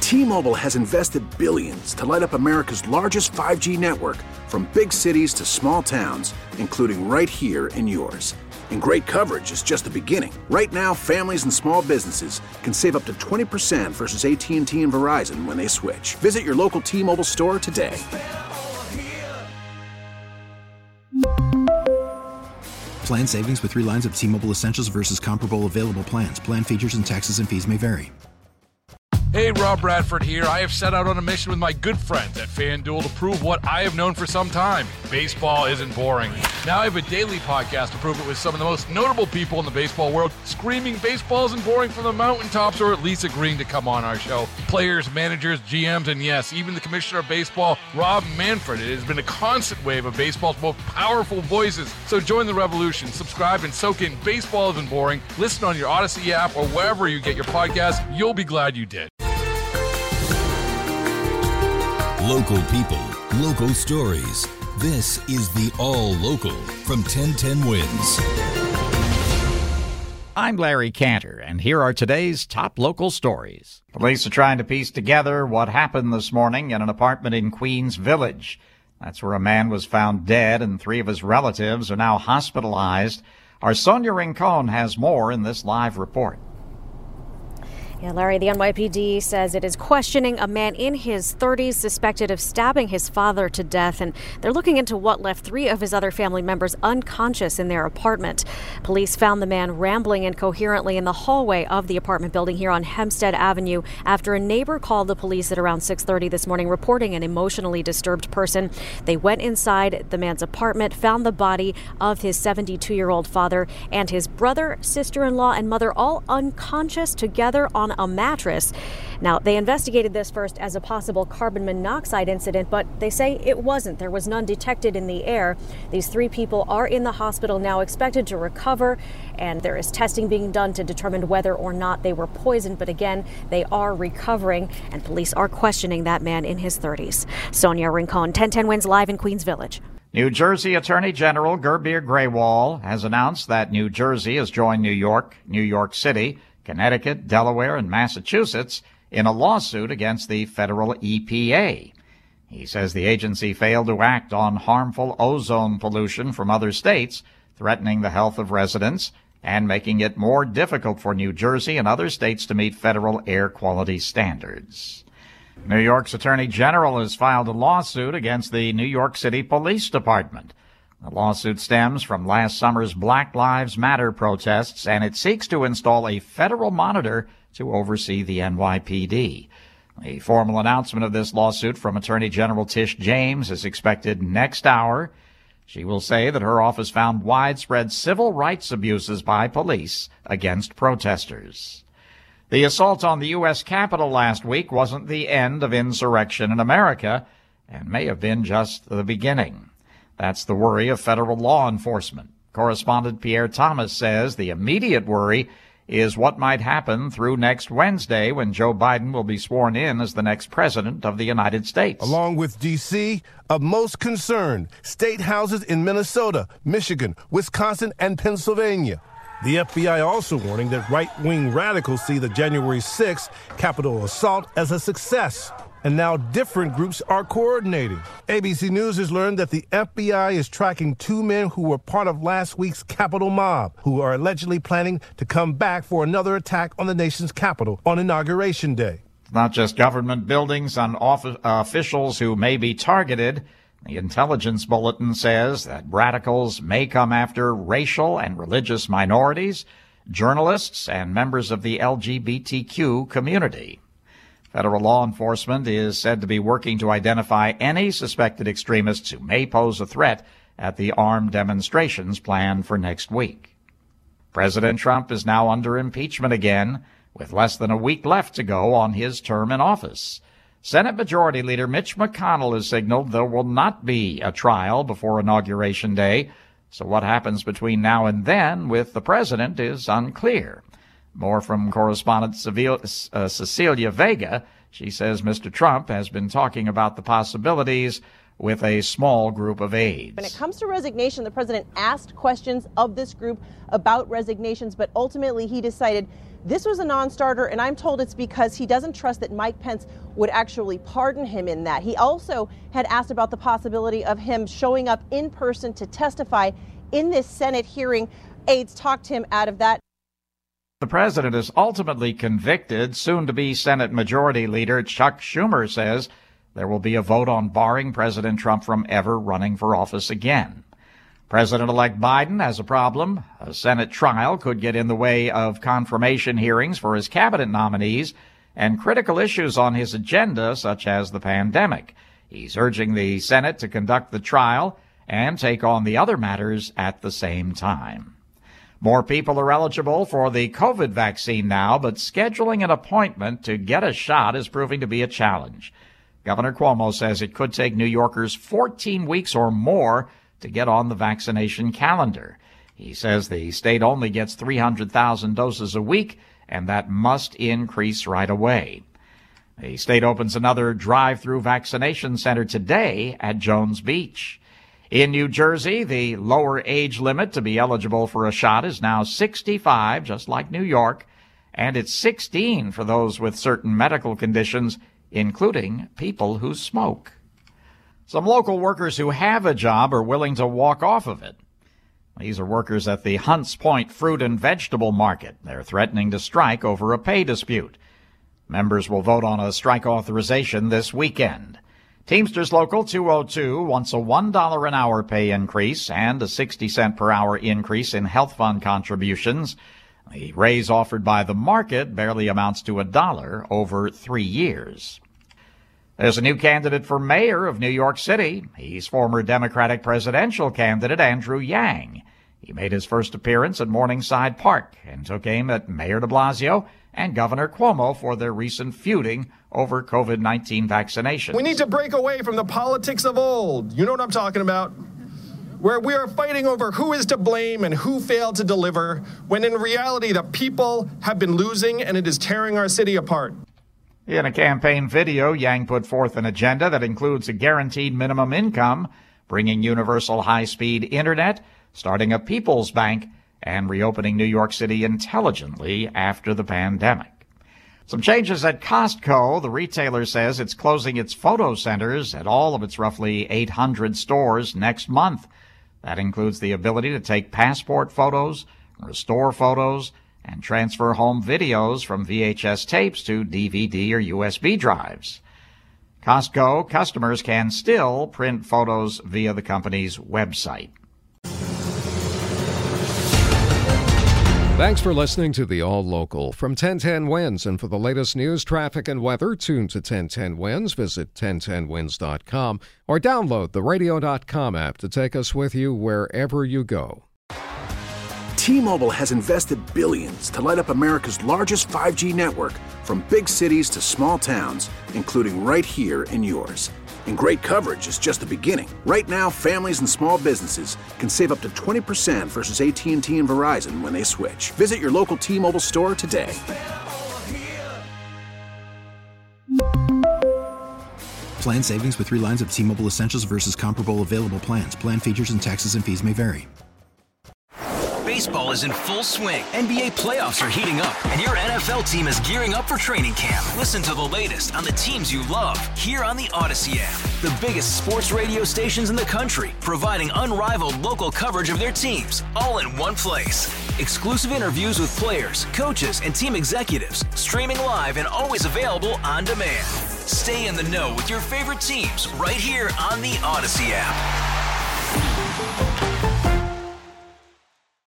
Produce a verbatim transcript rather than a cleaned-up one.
T-Mobile has invested billions to light up America's largest five G network, from big cities to small towns, including right here in yours. And great coverage is just the beginning. Right now, families and small businesses can save up to twenty percent versus A T and T and Verizon when they switch. Visit your local T-Mobile store today. Plan savings with three lines of T-Mobile Essentials versus comparable available plans. Plan features and taxes and fees may vary. Hey, Rob Bradford here. I have set out on a mission with my good friends at FanDuel to prove what I have known for some time. Baseball isn't boring. Now I have a daily podcast to prove it with some of the most notable people in the baseball world, screaming baseball isn't boring from the mountaintops, or at least agreeing to come on our show. Players, managers, G Ms, and yes, even the commissioner of baseball, Rob Manfred. It has been a constant wave of baseball's most powerful voices. So join the revolution. Subscribe and soak in Baseball Isn't Boring. Listen on your Odyssey app or wherever you get your podcast. You'll be glad you did. Local people, local stories. This is the All Local from ten ten Wins. I'm Larry Cantor, and here are today's top local stories. Police are trying to piece together what happened this morning in an apartment in Queens Village. That's where a man was found dead, and three of his relatives are now hospitalized. Our Sonia Rincon has more in this live report. Yeah, Larry, the N Y P D says it is questioning a man in his thirties suspected of stabbing his father to death, and they're looking into what left three of his other family members unconscious in their apartment. Police found the man rambling incoherently in the hallway of the apartment building here on Hempstead Avenue after a neighbor called the police at around six thirty this morning reporting an emotionally disturbed person. They went inside the man's apartment, found the body of his seventy-two-year-old father and his brother, sister-in-law, and mother all unconscious together on a mattress. Now, they investigated this first as a possible carbon monoxide incident, but they say it wasn't. There was none detected in the air. These three people are in the hospital now, expected to recover, and there is testing being done to determine whether or not they were poisoned. But again, they are recovering, and police are questioning that man in his thirties. Sonia Rincon, ten ten Wins live in Queens Village. New Jersey Attorney General Gurbir Grewal has announced that New Jersey has joined New York, New York City, Connecticut, Delaware, and Massachusetts in a lawsuit against the federal E P A. He says the agency failed to act on harmful ozone pollution from other states, threatening the health of residents and making it more difficult for New Jersey and other states to meet federal air quality standards. New York's Attorney General has filed a lawsuit against the New York City Police Department. The lawsuit stems from last summer's Black Lives Matter protests, and it seeks to install a federal monitor to oversee the N Y P D. A formal announcement of this lawsuit from Attorney General Tish James is expected next hour. She will say that her office found widespread civil rights abuses by police against protesters. The assault on the U S Capitol last week wasn't the end of insurrection in America, and may have been just the beginning. That's the worry of federal law enforcement. Correspondent Pierre Thomas says the immediate worry is what might happen through next Wednesday, when Joe Biden will be sworn in as the next president of the United States. Along with D C, of most concern, state houses in Minnesota, Michigan, Wisconsin, and Pennsylvania. The F B I also warning that right-wing radicals see the January sixth Capitol assault as a success. And now different groups are coordinating. A B C News has learned that the F B I is tracking two men who were part of last week's Capitol mob, who are allegedly planning to come back for another attack on the nation's Capitol on Inauguration Day. It's not just government buildings and office, uh, officials who may be targeted. The intelligence bulletin says that radicals may come after racial and religious minorities, journalists, and members of the L G B T Q community. Federal law enforcement is said to be working to identify any suspected extremists who may pose a threat at the armed demonstrations planned for next week. President Trump is now under impeachment again, with less than a week left to go on his term in office. Senate Majority Leader Mitch McConnell has signaled there will not be a trial before Inauguration Day, so what happens between now and then with the president is unclear. More from correspondent Cecilia Vega. She says Mister Trump has been talking about the possibilities with a small group of aides. When it comes to resignation, the president asked questions of this group about resignations, but ultimately he decided this was a non-starter, and I'm told it's because he doesn't trust that Mike Pence would actually pardon him in that. He also had asked about the possibility of him showing up in person to testify in this Senate hearing. Aides talked him out of that. The president is ultimately convicted. Soon-to-be Senate Majority Leader Chuck Schumer says there will be a vote on barring President Trump from ever running for office again. President-elect Biden has a problem. A Senate trial could get in the way of confirmation hearings for his cabinet nominees and critical issues on his agenda, such as the pandemic. He's urging the Senate to conduct the trial and take on the other matters at the same time. More people are eligible for the COVID vaccine now, but scheduling an appointment to get a shot is proving to be a challenge. Governor Cuomo says it could take New Yorkers fourteen weeks or more to get on the vaccination calendar. He says the state only gets three hundred thousand doses a week, and that must increase right away. The state opens another drive-through vaccination center today at Jones Beach. In New Jersey, the lower age limit to be eligible for a shot is now sixty-five, just like New York, and it's sixteen for those with certain medical conditions, including people who smoke. Some local workers who have a job are willing to walk off of it. These are workers at the Hunts Point Fruit and Vegetable Market. They're threatening to strike over a pay dispute. Members will vote on a strike authorization this weekend. Teamsters Local two oh two wants a one dollar an hour pay increase and a sixty cent per hour increase in health fund contributions. The raise offered by the market barely amounts to a dollar over three years. There's a new candidate for mayor of New York City. He's former Democratic presidential candidate Andrew Yang. He made his first appearance at Morningside Park and took aim at Mayor de Blasio and Governor Cuomo for their recent feuding over COVID nineteen vaccination. We need to break away from the politics of old. You know what I'm talking about? Where we are fighting over who is to blame and who failed to deliver, when in reality the people have been losing and it is tearing our city apart. In a campaign video, Yang put forth an agenda that includes a guaranteed minimum income, bringing universal high-speed internet, starting a People's Bank, and reopening New York City intelligently after the pandemic. Some changes at Costco. The retailer says it's closing its photo centers at all of its roughly eight hundred stores next month. That includes the ability to take passport photos, restore photos, and transfer home videos from V H S tapes to D V D or U S B drives. Costco customers can still print photos via the company's website. Thanks for listening to the All Local from ten ten Wins. And for the latest news, traffic, and weather, tune to ten ten Wins. Visit ten ten wins dot com or download the radio dot com app to take us with you wherever you go. T-Mobile has invested billions to light up America's largest five G network, from big cities to small towns, including right here in yours. And great coverage is just the beginning. Right now, families and small businesses can save up to twenty percent versus A T and T and Verizon when they switch. Visit your local T-Mobile store today. Plan savings with three lines of T-Mobile Essentials versus comparable available plans. Plan features and taxes and fees may vary. Baseball is in full swing. N B A playoffs are heating up, and your N F L team is gearing up for training camp. Listen to the latest on the teams you love here on the Odyssey app. The biggest sports radio stations in the country, providing unrivaled local coverage of their teams, all in one place. Exclusive interviews with players, coaches, and team executives, streaming live and always available on demand. Stay in the know with your favorite teams right here on the Odyssey app.